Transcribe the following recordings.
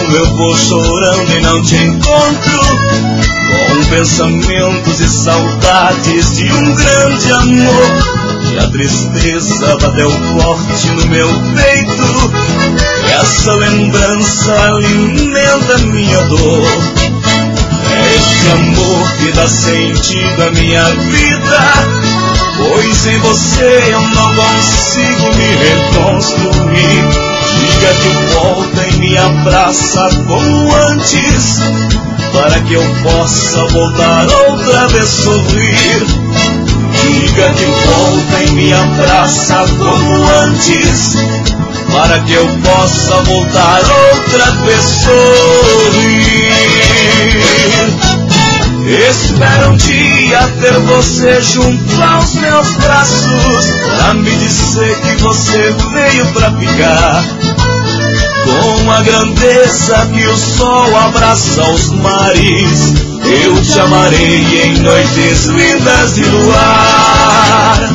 solidão eu vou chorando e não te encontro, com pensamentos e saudades de um grande amor. E a tristeza bateu forte no meu peito, essa lembrança alimenta minha dor. É esse amor que dá sentido à minha vida, pois em você eu não consigo me reconstruir. Diga que volta e me abraça como antes, para que eu possa voltar outra vez sorrir. Diga que volta e me abraça como antes, para que eu possa voltar outra vez sorrir. Espero um dia ter você junto aos meus braços, pra me dizer que você veio pra ficar. Com a grandeza que o sol abraça os mares, eu te amarei em noites lindas de luar.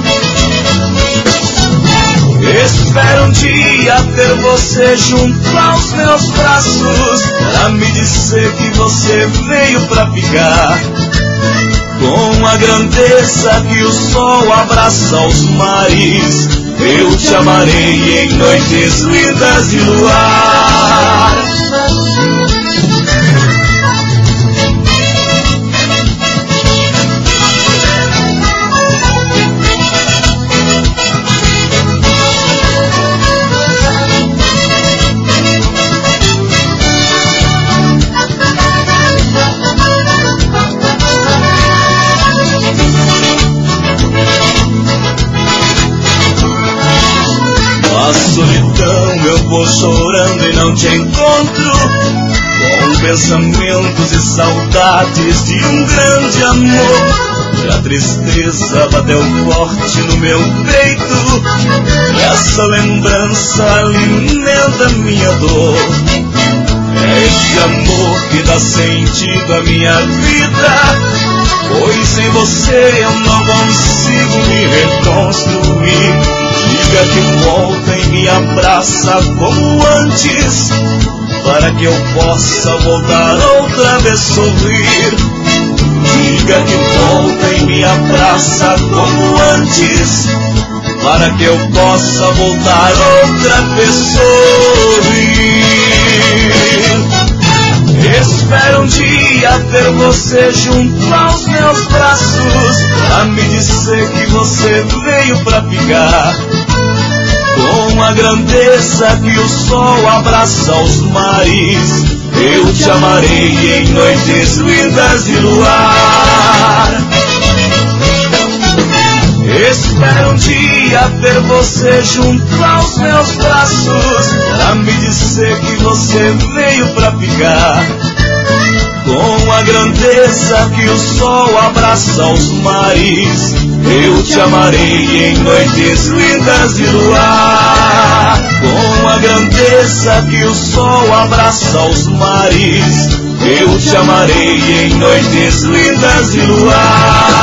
Espero um dia ter você junto aos meus braços, pra me dizer que você veio pra ficar. Com a grandeza que o sol abraça os mares, eu te amarei em noites lindas de luar. Solidão eu vou chorando e não te encontro, com pensamentos e saudades de um grande amor. E a tristeza bateu forte no meu peito, essa lembrança alimenta minha dor. É esse amor que dá sentido à minha vida, pois em você eu não consigo me reconstruir. Diga que volta e me abraça como antes, para que eu possa voltar outra vez sorrir. Diga que volta e me abraça como antes, para que eu possa voltar outra vez sorrir. Espero um dia ter você junto aos meus braços, pra me dizer que você veio pra ficar. Com a grandeza que o sol abraça os mares, eu te amarei em noites lindas de luar. Espero um dia ter você junto aos meus braços, pra me dizer que você veio pra ficar. Com a grandeza que o sol abraça os mares, eu te amarei em noites lindas de luar. Com a grandeza que o sol abraça os mares, eu te amarei em noites lindas de luar.